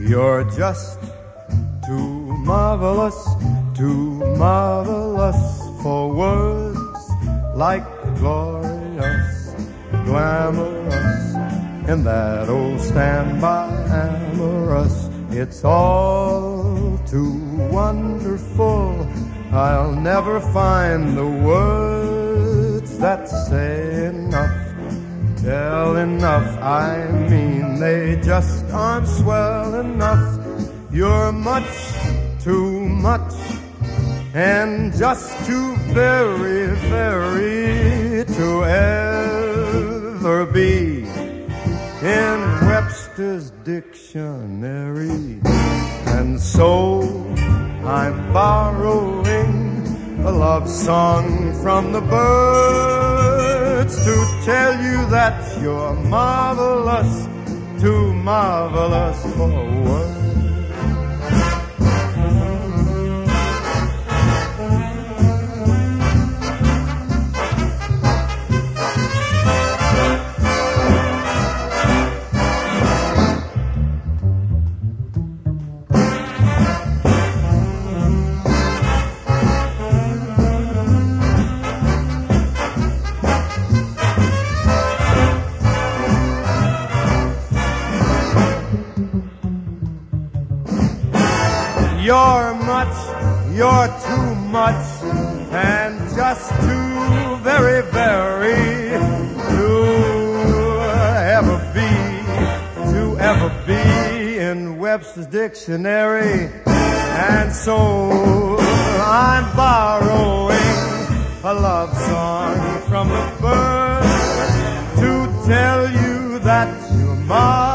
You're just too marvelous for words like glorious, glamorous, and that old standby amorous. It's all too wonderful. I'll never find the words that say enough, tell enough. I mean, they just aren't swell enough. You're much too much, and just too very, very to ever be in Webster's dictionary. And so I'm borrowing a love song from the birds to tell you that you're marvelous, too marvelous for words. You're too much, and just too very, very to ever be in Webster's dictionary. And so I'm borrowing a love song from the birds to tell you that you're mine.